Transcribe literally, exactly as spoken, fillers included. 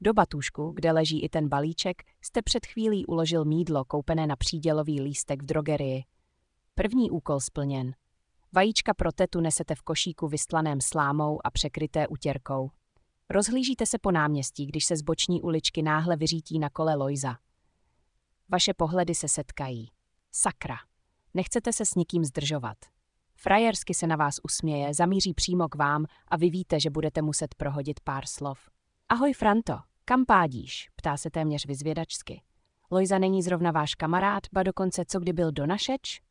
Do batůžku, kde leží i ten balíček, jste před chvílí uložil mýdlo koupené na přídělový lístek v drogerii. První úkol splněn. Vajíčka pro tetu nesete v košíku vystlaném slámou a překryté utěrkou. Rozhlížíte se po náměstí, když se z boční uličky náhle vyřítí na kole Lojza. Vaše pohledy se setkají. Sakra. Nechcete se s nikým zdržovat. Frajersky se na vás usměje, zamíří přímo k vám a vy víte, že budete muset prohodit pár slov. Ahoj, Franto, kam pádíš? Ptá se téměř vyzvědačsky. Lojza není zrovna váš kamarád, ba dokonce co kdy byl donašeč?